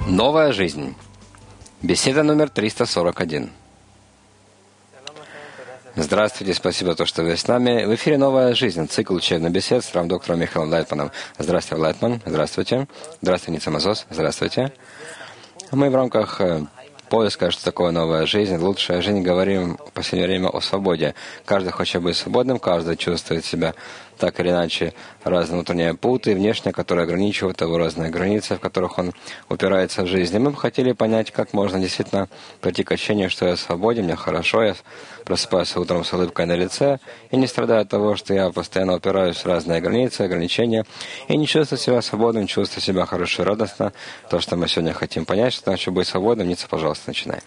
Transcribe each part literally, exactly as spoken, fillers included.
Новая жизнь. Беседа номер триста сорок один. Здравствуйте, спасибо за то, что вы с нами. В эфире «Новая жизнь», цикл учебных бесед с равдоктором Михаилом Лайтманом. Здравствуйте, Лайтман. Здравствуйте. Здравствуйте, Ница Мазос. Здравствуйте. Мы в рамках поиска, что такое новая жизнь, лучшая жизнь, говорим в последнее время о свободе. Каждый хочет быть свободным, каждый чувствует себя так или иначе разные внутренние путы, внешние, которые ограничивают его, разные границы, в которых он упирается в жизнь. И мы бы хотели понять, как можно действительно прийти к ощущению, что я свободен, мне хорошо, я просыпаюсь утром с улыбкой на лице и не страдаю от того, что я постоянно упираюсь в разные границы, ограничения, и не чувствую себя свободным, чувствую себя хорошо и радостно. То, что мы сегодня хотим понять, что значит быть свободным. Ница, пожалуйста, начинай.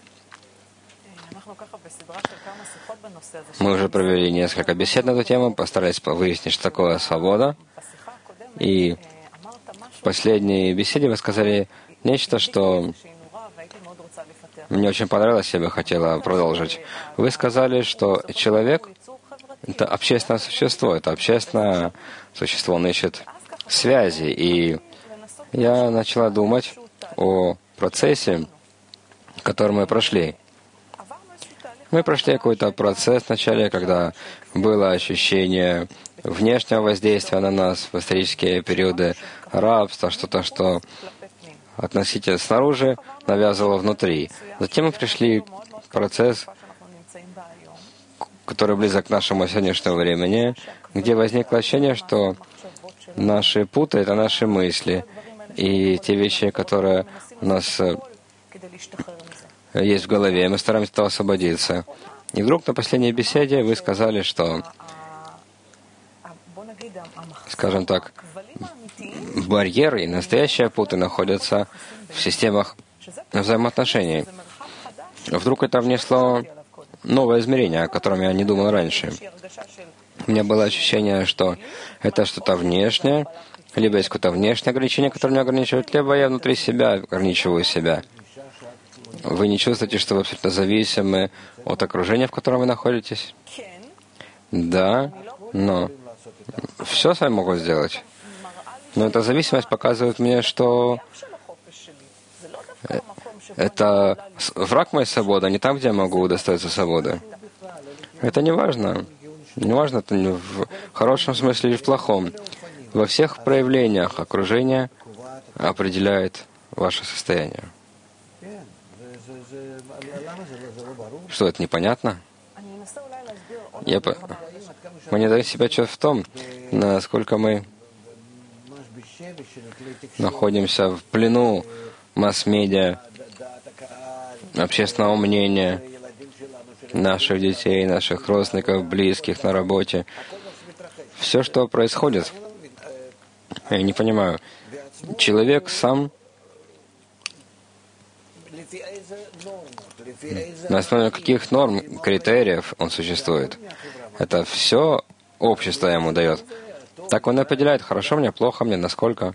Мы уже провели несколько бесед на эту тему, постарались выяснить, что такое свобода. И в последней беседе вы сказали нечто, что мне очень понравилось, я бы хотела продолжить. Вы сказали, что человек — это общественное существо, это общественное существо, он ищет связи. И я начала думать о процессе, который мы прошли. Мы прошли какой-то процесс вначале, когда было ощущение внешнего воздействия на нас в исторические периоды рабства, что-то, что относительно снаружи навязывало внутри. Затем мы пришли в процесс, который близок к нашему сегодняшнему времени, где возникло ощущение, что наши путы — это наши мысли, и те вещи, которые у нас есть в голове, мы стараемся от этого освободиться. И вдруг на последней беседе вы сказали, что, скажем так, барьеры и настоящие путы находятся в системах взаимоотношений. Вдруг это внесло новое измерение, о котором я не думал раньше. У меня было ощущение, что это что-то внешнее, либо есть какое-то внешнее ограничение, которое меня ограничивает, либо я внутри себя ограничиваю себя. Вы не чувствуете, что вы абсолютно зависимы от окружения, в котором вы находитесь? Да, но все сами могут сделать. Но эта зависимость показывает мне, что это враг моей свободы, а не там, где я могу удостоиться свободы. Это не важно. Не важно, это не в хорошем смысле или в плохом. Во всех проявлениях окружения определяет ваше состояние. Что, это непонятно? Я по... Мы не даем себе отчет в том, насколько мы находимся в плену масс-медиа, общественного мнения, наших детей, наших родственников, близких, на работе. Все, что происходит, я не понимаю. Человек сам на основе каких норм, критериев он существует. Это все общество ему дает. Так он определяет, хорошо мне, плохо мне, насколько.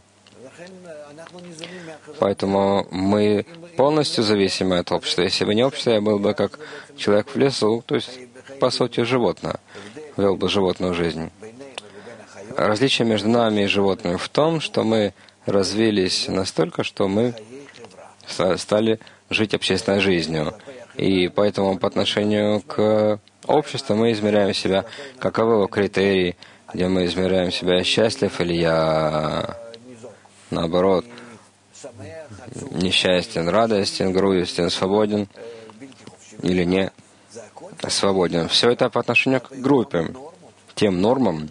Поэтому мы полностью зависимы от общества. Если бы не общество, я был бы как человек в лесу, то есть, по сути, животное. Вел бы животную жизнь. Различие между нами и животными в том, что мы развились настолько, что мы стали жить общественной жизнью. И поэтому по отношению к обществу мы измеряем себя, каковы его критерии, где мы измеряем себя, счастлив или я, наоборот, несчастен, радостен, грустен, свободен или не свободен. Все это по отношению к группе, тем нормам,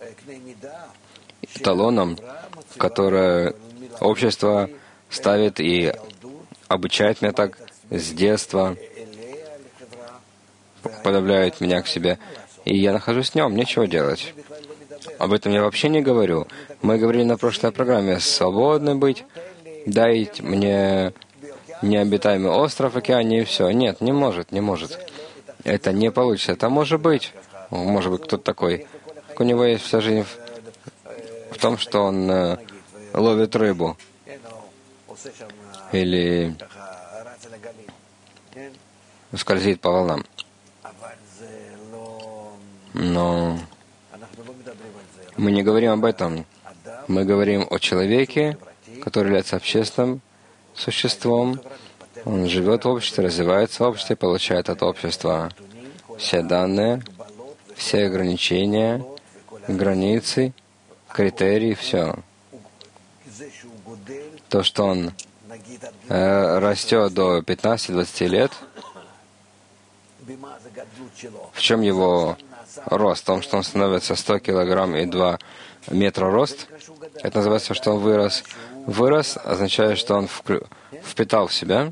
эталонам, которые общество ставит и обучает меня так с детства, подавляет меня к себе. И я нахожусь в нем, нечего делать. Об этом я вообще не говорю. Мы говорили на прошлой программе, свободны быть, дайте мне необитаемый остров в океане и все. Нет, не может, не может. Это не получится. Это может быть. Может быть, кто-то такой. У него есть вся жизнь в, в том, что он э, ловит рыбу. Или скользит по волнам. Но мы не говорим об этом. Мы говорим о человеке, который является общественным существом, он живет в обществе, развивается в обществе, получает от общества все данные, все ограничения, границы, критерии, все. То, что он э, растет до пятнадцати-двадцати лет, в чем его рост? В том, что он становится сто килограмм и два метра рост. Это называется, что он вырос. Вырос означает, что он вклю... впитал в себя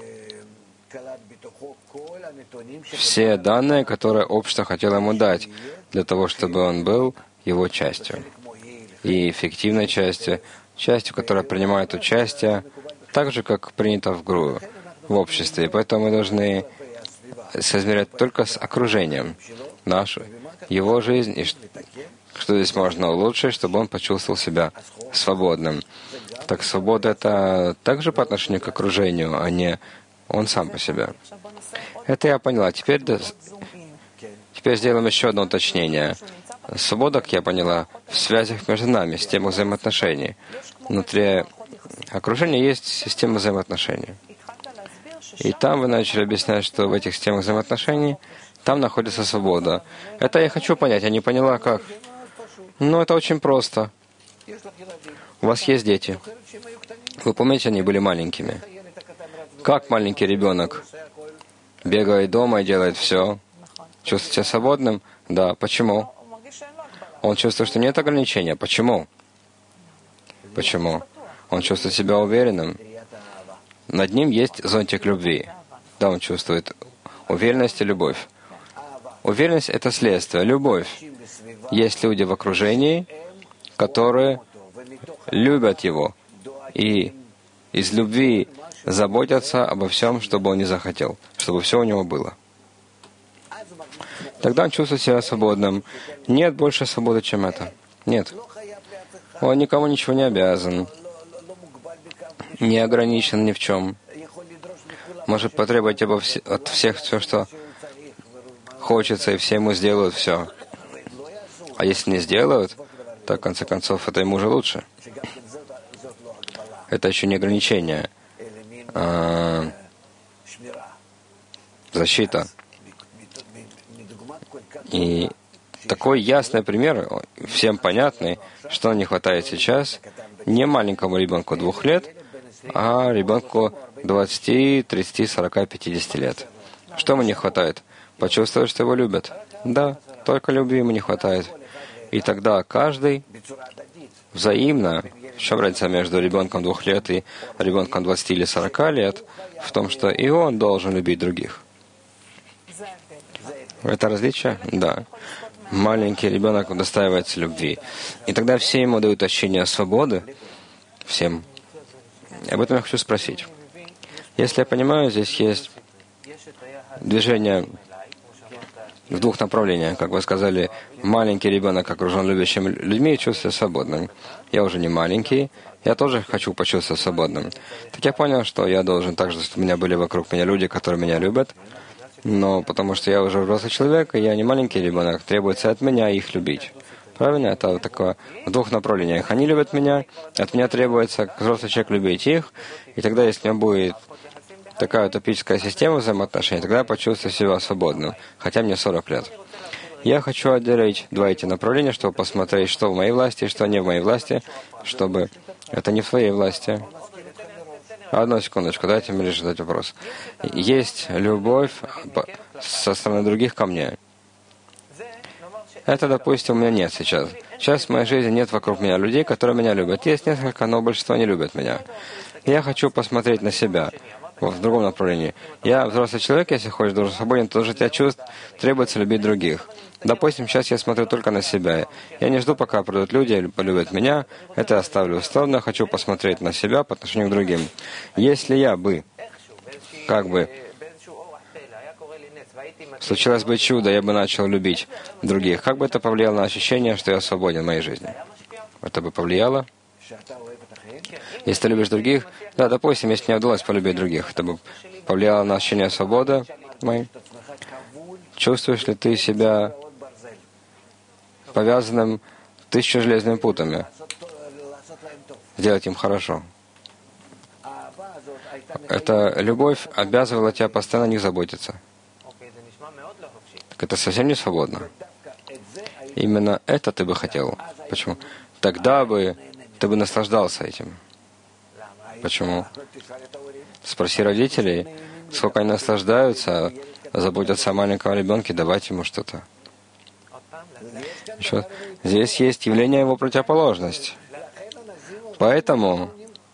все данные, которые общество хотело ему дать, для того, чтобы он был его частью. И эффективной частью, частью, которая принимает участие, так же, как принято в ГРУ, в обществе. И поэтому мы должны соизмерять только с окружением нашу, его жизнь, и что здесь можно улучшить, чтобы он почувствовал себя свободным. Так свобода — это также по отношению к окружению, а не он сам по себе. Это я поняла. Теперь, теперь сделаем еще одно уточнение. Свобода, как я поняла, в связях между нами, система взаимоотношений. Внутри окружения есть система взаимоотношений. И там вы начали объяснять, что в этих системах взаимоотношений там находится свобода. Это я хочу понять, я не поняла, как. Ну, это очень просто. У вас есть дети. Вы помните, они были маленькими. Как маленький ребенок бегает дома и делает все? Чувствует себя свободным? Да. Почему? Он чувствует, что нет ограничения. Почему? Почему? Он чувствует себя уверенным. Над ним есть зонтик любви. Да, он чувствует уверенность и любовь. Уверенность — это следствие. Любовь. Есть люди в окружении, которые любят его и из любви заботятся обо всем, чтобы он не захотел, чтобы все у него было. Тогда он чувствует себя свободным. Нет больше свободы, чем это. Нет. Он никому ничего не обязан, не ограничен ни в чем. Может потребовать обо вс- от всех все, что хочется, и все ему сделают все. А если не сделают, то, в конце концов, это ему же лучше. Это еще не ограничение, а защита. И такой ясный пример, всем понятный, что не хватает сейчас не маленькому ребенку двух лет, а ребенку двадцати, тридцати, сорока, пятидесяти лет. Что ему не хватает? Почувствовать, что его любят. Да, только любви ему не хватает. И тогда каждый взаимно, в чем разница между ребенком двух лет и ребенком двадцати или сорока лет, в том, что и он должен любить других. Это различие? Да. Маленький ребенок удостаивается любви. И тогда все ему дают ощущение свободы, всем. И об этом я хочу спросить. Если я понимаю, здесь есть движение в двух направлениях. Как вы сказали, маленький ребенок окружен любящими людьми и чувствует себя свободным. Я уже не маленький, я тоже хочу почувствовать свободным. Так я понял, что я должен также, чтобы у меня были вокруг меня люди, которые меня любят, но потому что я уже взрослый человек, и я не маленький ребенок, требуется от меня их любить. Правильно? Это вот такое в двух направлениях. Они любят меня, от меня требуется, как взрослый человек, любить их, и тогда, если у меня будет такая утопическая система взаимоотношений, тогда я почувствую себя свободным, хотя мне сорок лет. Я хочу отделить два эти направления, чтобы посмотреть, что в моей власти и что не в моей власти, чтобы это не в твоей власти. Одну секундочку, дайте мне лишь задать вопрос. Есть любовь со стороны других ко мне. Это, допустим, у меня нет сейчас. Сейчас в моей жизни нет вокруг меня людей, которые меня любят. Есть несколько, но большинство не любят меня. Я хочу посмотреть на себя в другом направлении. Я взрослый человек, если хочешь, должен свободен, то же тебя чувств требуется любить других. Допустим, сейчас я смотрю только на себя. Я не жду, пока придут люди и полюбят меня. Это я оставлю в сторону. Хочу посмотреть на себя по отношению к другим. Если я бы, как бы, случилось бы чудо, я бы начал любить других, как бы это повлияло на ощущение, что я свободен в моей жизни? Это бы повлияло? Если ты любишь других, да, допустим, если мне удалось полюбить других, это бы повлияло на ощущение свободы моей. Чувствуешь ли ты себя повязанным тысячу железными путами? Сделать им хорошо. эта любовь обязывала тебя постоянно о них заботиться. Так это совсем не свободно. Именно это ты бы хотел. Почему? Тогда бы ты бы наслаждался этим. Почему? Спроси родителей, сколько они наслаждаются, заботятся о маленьком ребенке, давать ему что-то. Еще. Здесь есть явление его противоположность. Поэтому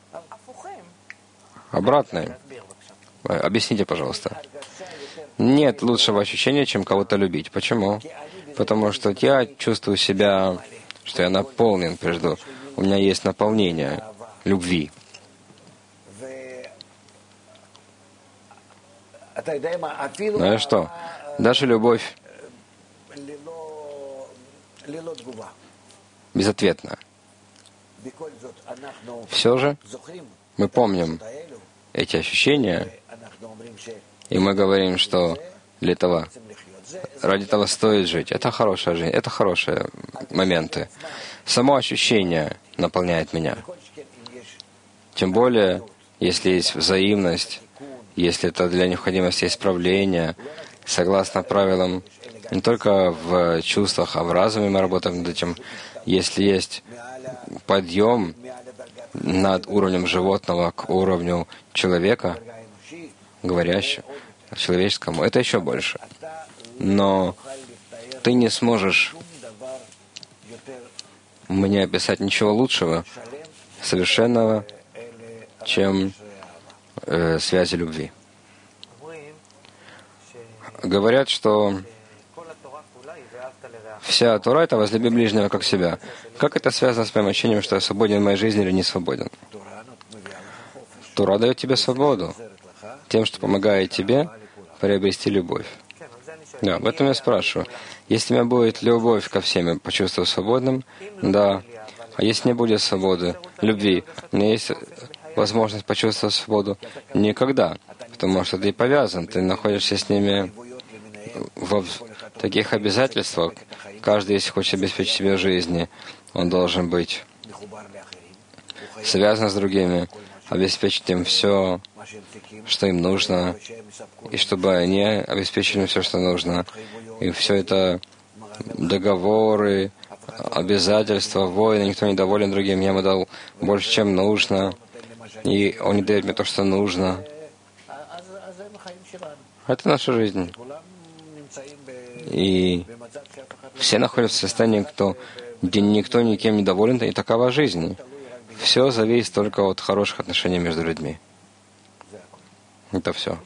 обратное. Объясните, пожалуйста. Нет лучшего ощущения, чем кого-то любить. Почему? Потому что я чувствую себя, что я наполнен прежде. У меня есть наполнение любви. Ну и что? Даже любовь безответна. Все же мы помним эти ощущения, и мы говорим, что для этого, ради этого стоит жить. Это хорошая жизнь, это хорошие моменты. Само ощущение наполняет меня. Тем более, если есть взаимность, если это для необходимости исправления, согласно правилам, не только в чувствах, а в разуме мы работаем над этим. Если есть подъем над уровнем животного к уровню человека, говорящего, человеческому, это еще больше. Но ты не сможешь мне описать ничего лучшего, совершенного, чем э, связи любви. Говорят, что вся Тора — это возлюби ближнего как себя. Как это связано с моим ощущением, что я свободен в моей жизни или не свободен? Тора дает тебе свободу тем, что помогает тебе приобрести любовь. Да, об этом я спрашиваю. Если у меня будет любовь ко всем, я почувствую свободным, да. А если не будет свободы, любви, у меня есть возможность почувствовать свободу? Никогда. Потому что ты повязан, ты находишься с ними в таких обязательствах. Каждый, если хочет обеспечить себе жизни, он должен быть связан с другими, обеспечить им все, что им нужно, и чтобы они обеспечили все, что нужно. И все это договоры, обязательства, войны, никто не доволен другим, я ему дал больше, чем нужно, и он не дает мне то, что нужно. Это наша жизнь. И все находятся в состоянии, кто, где никто никем не доволен, и такова жизнь. Все зависит только от хороших отношений между людьми. Это все.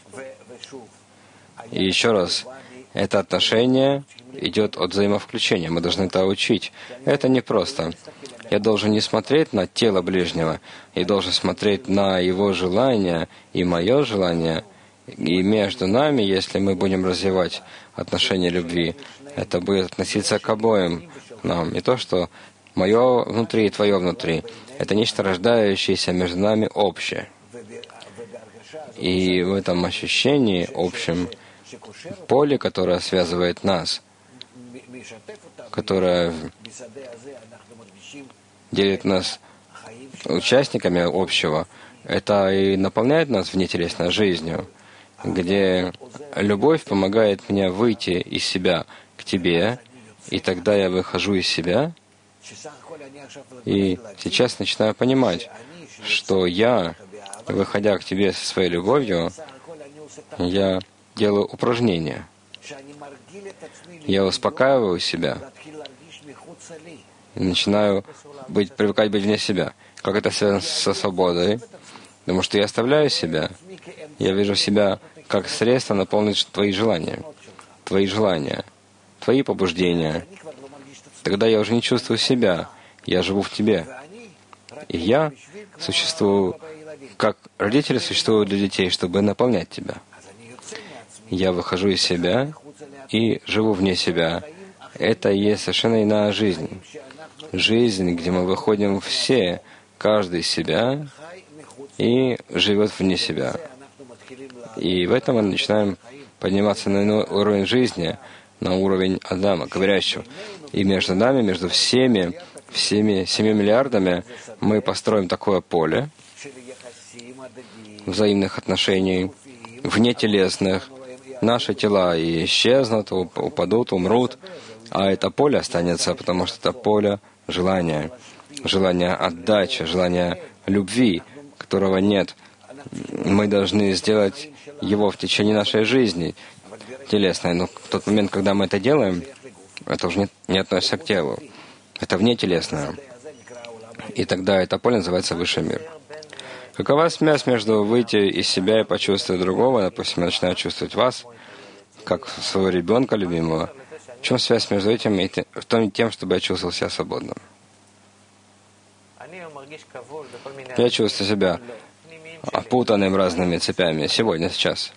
И еще раз, это отношение идет от взаимовключения. Мы должны это учить. Это непросто. Я должен не смотреть на тело ближнего, я должен смотреть на его желание и мое желание. И между нами, если мы будем развивать отношения любви, это будет относиться к обоим нам. Не то, что мое внутри и твое внутри. Это нечто рождающееся между нами общее. И в этом ощущении общем поле, которое связывает нас, которое делит нас участниками общего, это и наполняет нас внетелесной жизнью, где любовь помогает мне выйти из себя к тебе, и тогда я выхожу из себя, и сейчас начинаю понимать, что я, выходя к тебе со своей любовью, я делаю упражнения. Я успокаиваю себя и начинаю быть, привыкать быть вне себя. Как это связано со свободой? Потому что я оставляю себя. Я вижу себя как средство наполнить твои желания. Твои желания. Твои побуждения. Тогда я уже не чувствую себя. Я живу в тебе. И я существую, как родители существуют для детей, чтобы наполнять тебя. Я выхожу из себя и живу вне себя. Это и есть совершенно иная жизнь. Жизнь, где мы выходим все, каждый из себя, и живет вне себя. И в этом мы начинаем подниматься на иной уровень жизни, на уровень Адама, говорящего. И между нами, между всеми, всеми семью миллиардами, мы построим такое поле, взаимных отношений, внетелесных, наши тела и исчезнут, упадут, умрут, а это поле останется, потому что это поле желания, желания отдачи, желания любви, которого нет. Мы должны сделать его в течение нашей жизни телесной. Но в тот момент, когда мы это делаем, это уже не, не относится к телу. Это внетелесное. И тогда это поле называется высший мир. Какова связь между выйти из себя и почувствовать другого? Допустим, я начинаю чувствовать вас, как своего ребенка любимого. В чем связь между этим и тем, чтобы я чувствовал себя свободным? Я чувствую себя опутанным разными цепями сегодня, сейчас.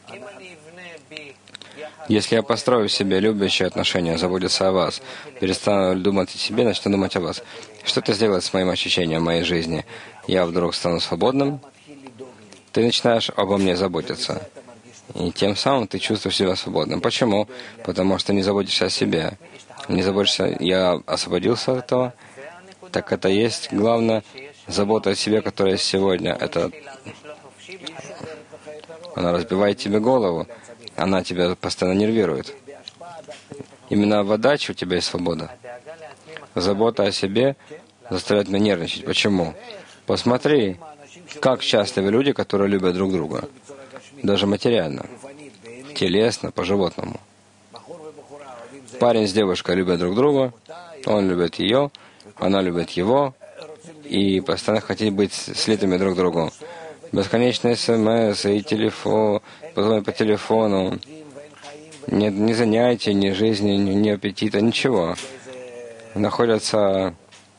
Если я построю в себе любящие отношения, заботиться о вас, перестану думать о себе, начну думать о вас, что это сделает с моим ощущением моей жизни? Я вдруг стану свободным? Ты начинаешь обо мне заботиться. И тем самым ты чувствуешь себя свободным. Почему? Потому что не заботишься о себе. Не заботишься, я освободился от этого. Так это есть главное забота о себе, которая есть сегодня. Это она разбивает тебе голову. Она тебя постоянно нервирует. Именно в отдаче у тебя есть свобода. Забота о себе заставляет меня нервничать. Почему? Посмотри, как счастливы люди, которые любят друг друга. Даже материально, телесно, по-животному. Парень с девушкой любят друг друга, он любит ее, она любит его, и постоянно хотят быть слитыми друг к другу. Бесконечные смс и телефон, позвонить по телефону, нет ни занятий, ни жизни, ни, ни аппетита, ничего. Находятся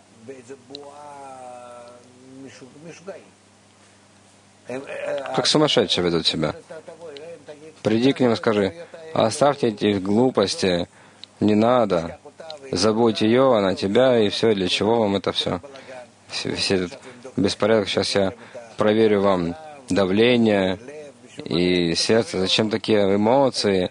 как сумасшедшие ведут себя. Приди к ним и скажи: оставьте эти глупости, не надо, забудь ее, она тебя, и все, для чего вам это все? Весь этот беспорядок, сейчас я проверю вам давление и сердце, зачем такие эмоции?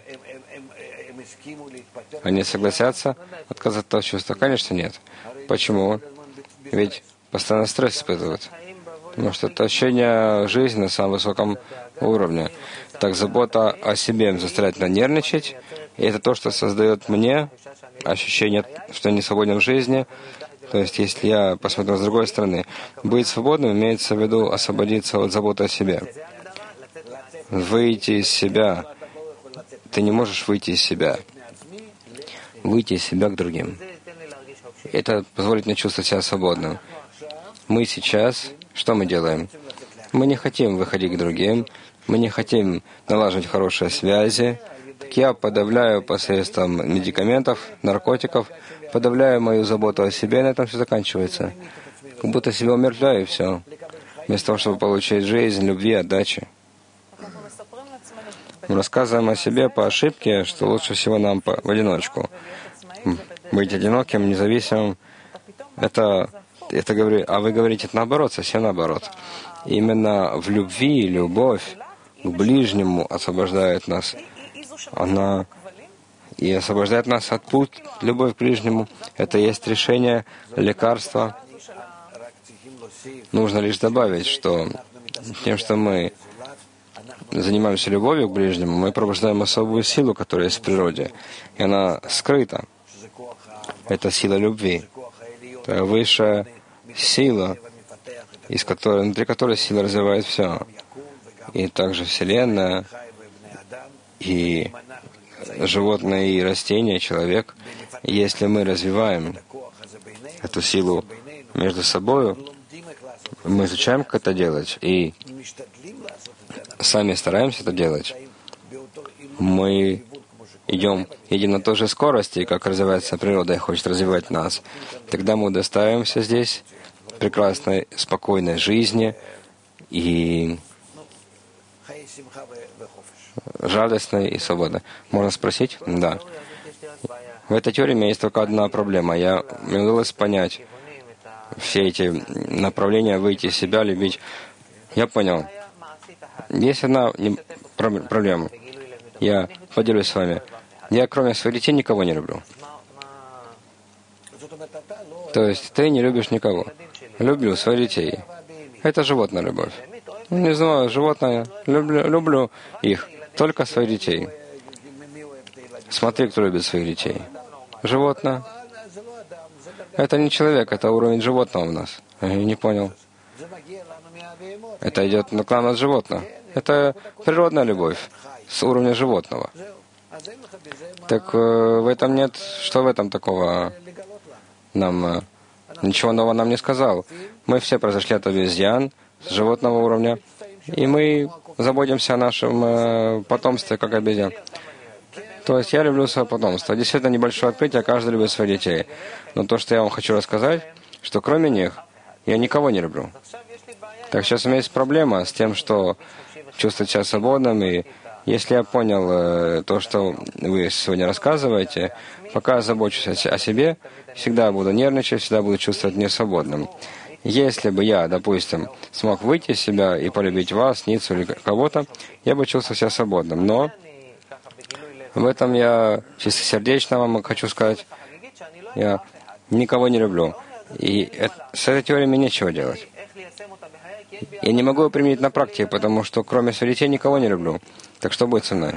Они согласятся отказаться от этого чувства? Конечно, нет. Почему? Ведь постоянно стресс испытывают. Потому что это ощущение жизни на самом высоком уровне. Так забота о себе заставляет меня нервничать, и это то, что создает мне ощущение, что я не свободен в жизни. То есть, если я посмотрю с другой стороны, быть свободным имеется в виду освободиться от заботы о себе. Выйти из себя. Ты не можешь выйти из себя. Выйти из себя к другим. Это позволит мне чувствовать себя свободным. Мы сейчас, что мы делаем? Мы не хотим выходить к другим, мы не хотим налаживать хорошие связи. Так я подавляю посредством медикаментов, наркотиков, подавляю мою заботу о себе, и на этом все заканчивается. Как будто себя умертвляю, и все. Вместо того, чтобы получить жизнь, любви, отдачи. Мы рассказываем о себе по ошибке, что лучше всего нам по, в одиночку. Быть одиноким, независимым, это, это говорю, а вы говорите наоборот, совсем наоборот. Именно в любви, любовь к ближнему освобождает нас. Она и освобождает нас от пут. Любовь к ближнему — это есть решение, лекарство. Нужно лишь добавить, что тем, что мы занимаемся любовью к ближнему, мы пробуждаем особую силу, которая есть в природе. И она скрыта. Это сила любви. Это высшая сила, из которой, внутри которой сила развивает все. И также Вселенная, и животные, и растения, человек. И если мы развиваем эту силу между собой, мы изучаем, как это делать, и сами стараемся это делать, мы идем, идем на той же скорости, как развивается природа и хочет развивать нас. Тогда мы удостаиваемся здесь прекрасной, спокойной жизни и радостной и свободной. Можно спросить? Да. В этой теории у меня есть только одна проблема. Я, мне удалось понять все эти направления, выйти из себя, любить. Я понял. Есть одна не, проблема. Я поделюсь с вами. Я, кроме своих детей, никого не люблю. То есть ты не любишь никого. Люблю своих детей. Это животная любовь. Не знаю, животное. Люблю, люблю их. Только своих детей. Смотри, кто любит своих детей. Животное. Это не человек, это уровень животного у нас. Я не понял. Это идет к нам от животного. Это природная любовь с уровня животного. Так в этом нет, что в этом такого нам, ничего нового нам не сказал. Мы все произошли от обезьян, с животного уровня, и мы заботимся о нашем потомстве, как обезьян. То есть я люблю свое потомство. Действительно небольшое открытие, каждый любит своих детей. Но то, что я вам хочу рассказать, что кроме них я никого не люблю. Так сейчас у меня есть проблема с тем, что чувствовать себя свободным, и если я понял э, то, что вы сегодня рассказываете, пока я забочусь о себе, всегда буду нервничать, всегда буду чувствовать несвободным. Если бы я, допустим, смог выйти из себя и полюбить вас, Ницу или кого-то, я бы чувствовал себя свободным. Но в этом я чистосердечно вам хочу сказать, я никого не люблю. И это, с этой теорией мне нечего делать. Я не могу ее применить на практике, потому что кроме своих детей никого не люблю. Так что будет со мной?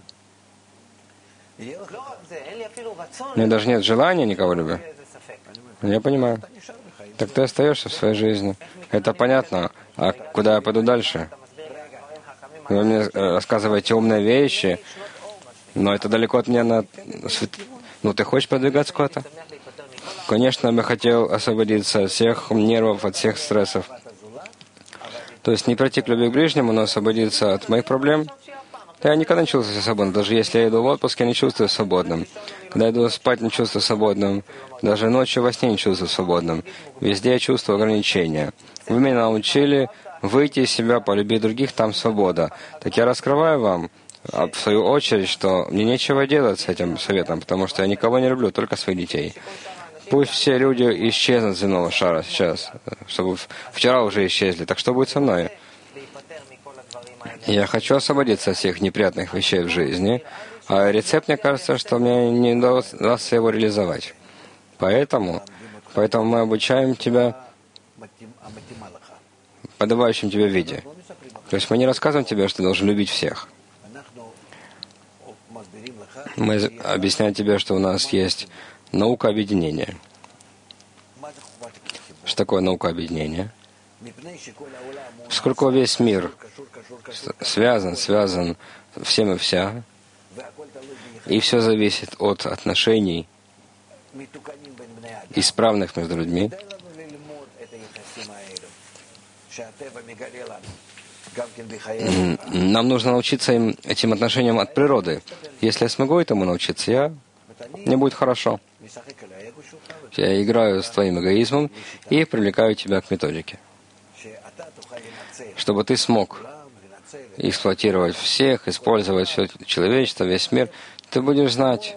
У меня даже нет желания никого любить. Я понимаю. Так ты остаешься в своей жизни. Это понятно. А куда я пойду дальше? Вы мне рассказываете умные вещи, но это далеко от меня. На... Ну, ты хочешь продвигаться куда-то? Конечно, я бы хотел освободиться от всех нервов, от всех стрессов. То есть не пройти к любви к ближнему, но освободиться от моих проблем. Я никогда не чувствую себя свободным. Даже если я иду в отпуск, я не чувствую свободным. Когда я иду спать, не чувствую свободным. Даже ночью во сне не чувствую свободным. Везде я чувствую ограничения. Вы меня научили выйти из себя, полюбить других, там свобода. Так я раскрываю вам, в свою очередь, что мне нечего делать с этим советом, потому что я никого не люблю, только своих детей. Пусть все люди исчезнут с земного шара сейчас, чтобы вчера уже исчезли. Так что будет со мной? Я хочу освободиться от всех неприятных вещей в жизни, а рецепт, мне кажется, что мне не удастся его реализовать. Поэтому, поэтому мы обучаем тебя подобающим тебе виде. То есть мы не рассказываем тебе, что ты должен любить всех. Мы объясняем тебе, что у нас есть наука объединения. Что такое наука объединения? Поскольку весь мир связан, связан всем и вся, и все зависит от отношений исправных между людьми, нам нужно научиться им, этим отношениям от природы. Если я смогу этому научиться, я, мне будет хорошо. Я играю с твоим эгоизмом и привлекаю тебя к методике, чтобы ты смог эксплуатировать всех, использовать все человечество, весь мир. Ты будешь знать,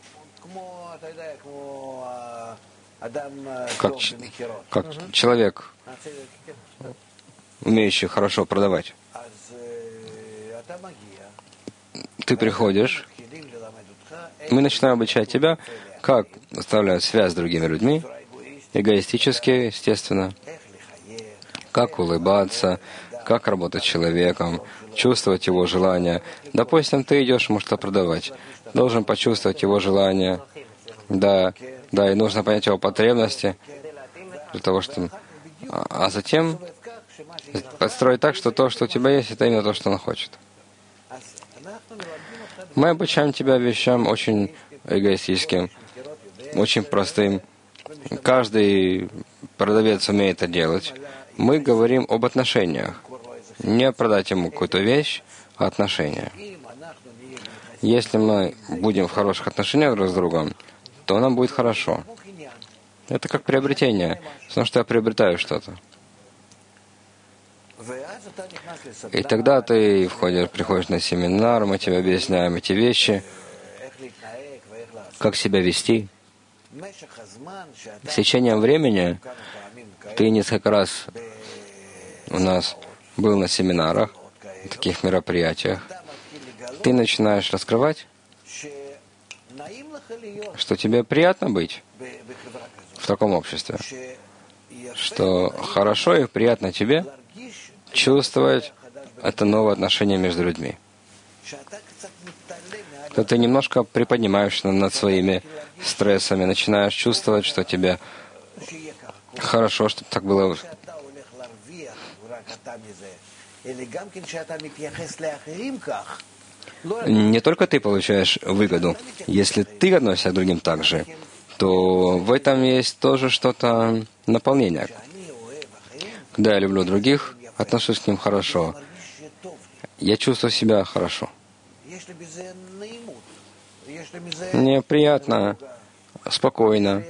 как, как человек, умеющий хорошо продавать. Ты приходишь, мы начинаем обучать тебя, как оставлять связь с другими людьми, эгоистически, естественно, как улыбаться, как работать с человеком, чувствовать его желания. Допустим, ты идешь ему что продавать, должен почувствовать его желание, да, да, и нужно понять его потребности, для того, чтобы... А затем подстроить так, что то, что у тебя есть, это именно то, что он хочет. Мы обучаем тебя вещам очень эгоистическим, очень простым. Каждый продавец умеет это делать. Мы говорим об отношениях. Не продать ему какую-то вещь, а отношения. Если мы будем в хороших отношениях друг с другом, то нам будет хорошо. Это как приобретение. Потому что я приобретаю что-то. И тогда ты входишь, приходишь на семинар, мы тебе объясняем эти вещи, как себя вести. С течением времени ты несколько раз у нас был на семинарах, таких мероприятиях. Ты начинаешь раскрывать, что тебе приятно быть в таком обществе, что хорошо и приятно тебе чувствовать это новое отношение между людьми. Когда ты немножко приподнимаешься над своими стрессами, начинаешь чувствовать, что тебе хорошо, чтобы так было. Не только ты получаешь выгоду. Если ты относишься к другим так же, то в этом есть тоже что-то наполнение. Когда я люблю других, отношусь к ним хорошо. Я чувствую себя хорошо. Мне приятно, спокойно.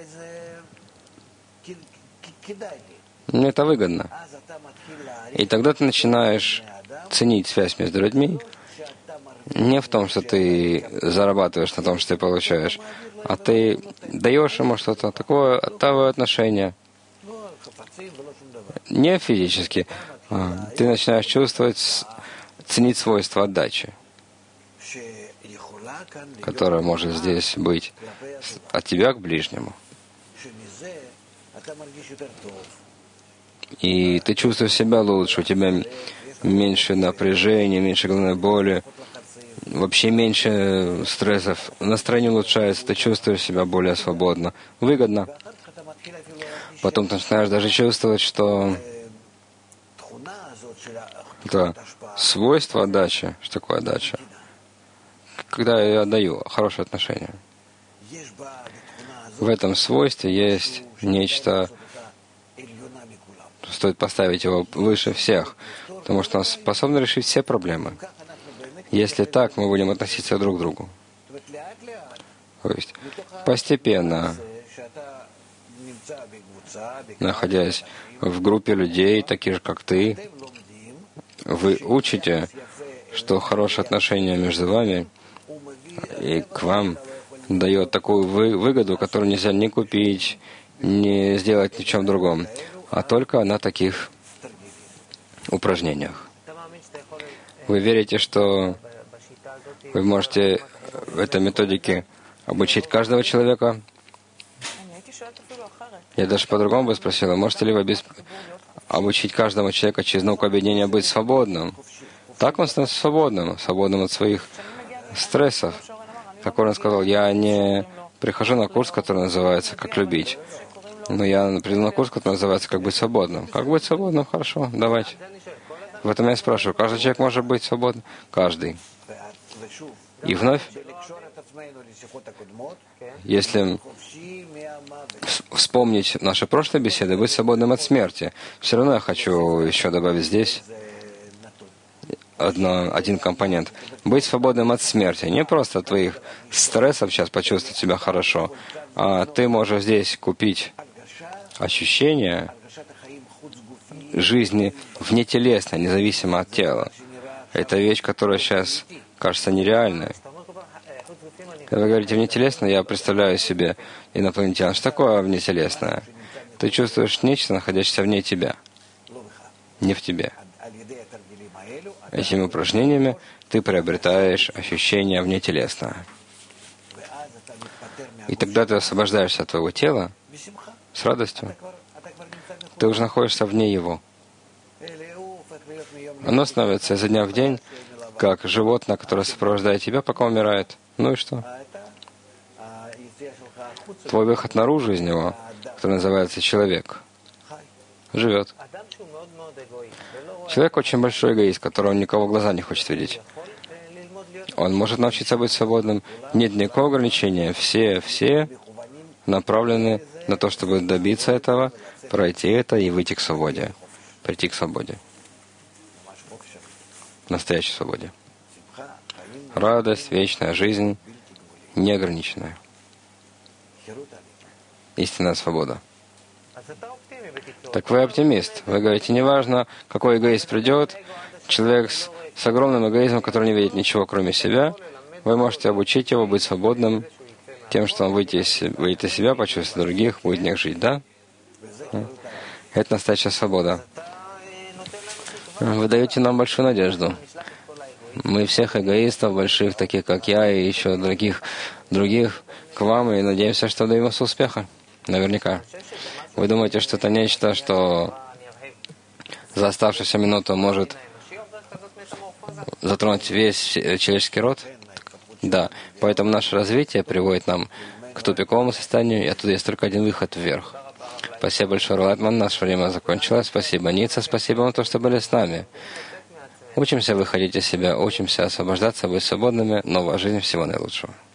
Мне это выгодно. И тогда ты начинаешь ценить связь между людьми не в том, что ты зарабатываешь на том, что ты получаешь, а ты даешь ему что-то такое, оттавое отношение. Не физически. Ты начинаешь чувствовать, ценить свойства отдачи, которая может здесь быть от тебя к ближнему. И ты чувствуешь себя лучше, у тебя меньше напряжения, меньше головной боли, вообще меньше стрессов, настроение улучшается, ты чувствуешь себя более свободно, выгодно. Потом ты начинаешь даже чувствовать, что это свойство отдачи. Что такое отдача? Когда я отдаю хорошее отношение. В этом свойстве есть нечто, стоит поставить его выше всех, потому что он способен решить все проблемы. Если так, мы будем относиться друг к другу. То есть постепенно, находясь в группе людей, таких же, как ты, вы учите, что хорошее отношение между вами и к вам дает такую вы, выгоду, которую нельзя ни купить, ни сделать ни в чем другом, а только на таких упражнениях. Вы верите, что вы можете в этой методике обучить каждого человека? Я даже по-другому бы спросила, можете ли вы обесп... обучить каждого человека через науку объединения быть свободным? Так он становится свободным, свободным от своих стрессов. Как он сказал, я не прихожу на курс, который называется «Как любить», но я приду на курс, который называется «Как быть свободным». Как быть свободным? Хорошо, давайте. В этом я спрашиваю, каждый человек может быть свободным? Каждый. И вновь, если вспомнить наши прошлые беседы, быть свободным от смерти, все равно я хочу еще добавить здесь одно, один компонент. Быть свободным от смерти. Не просто от твоих стрессов сейчас почувствовать себя хорошо, а ты можешь здесь купить ощущение жизни внетелесной, независимо от тела. Это вещь, которая сейчас кажется нереальной. Когда вы говорите «внетелесное», я представляю себе инопланетян. Что такое внетелесное? Ты чувствуешь нечто, находящееся вне тебя, не в тебе. Этими упражнениями ты приобретаешь ощущение внетелесное. И тогда ты освобождаешься от твоего тела с радостью. Ты уже находишься вне его. Оно становится изо дня в день, как животное, которое сопровождает тебя, пока умирает. Ну и что? Твой выход наружу из него, который называется человек, живет. Человек очень большой эгоист, которого никого в глаза не хочет видеть. Он может научиться быть свободным. Нет никакого ограничения. Все, все направлены на то, чтобы добиться этого, пройти это и выйти к свободе. Прийти к свободе. Настоящей свободе. Радость, вечная жизнь, неограниченная. Истинная свобода. Так вы оптимист. Вы говорите, неважно, какой эгоист придет, человек с, с огромным эгоизмом, который не видит ничего, кроме себя, вы можете обучить его быть свободным тем, что он выйдет из, выйдет из себя, почувствует других, будет в них жить, да? Это настоящая свобода. Вы даете нам большую надежду. Мы всех эгоистов, больших, таких как я, и еще других, других, к вам, и надеемся, что добьемся успеха. Наверняка. Вы думаете, что это нечто, что за оставшуюся минуту может затронуть весь человеческий род? Да. Поэтому наше развитие приводит нам к тупиковому состоянию, и оттуда есть только один выход вверх. Спасибо большое, Ролайтман. Наше время закончилось. Спасибо, Ницца. Спасибо вам, то, что были с нами. Учимся выходить из себя, учимся освобождаться, быть свободными. Новая жизнь. Всего наилучшего.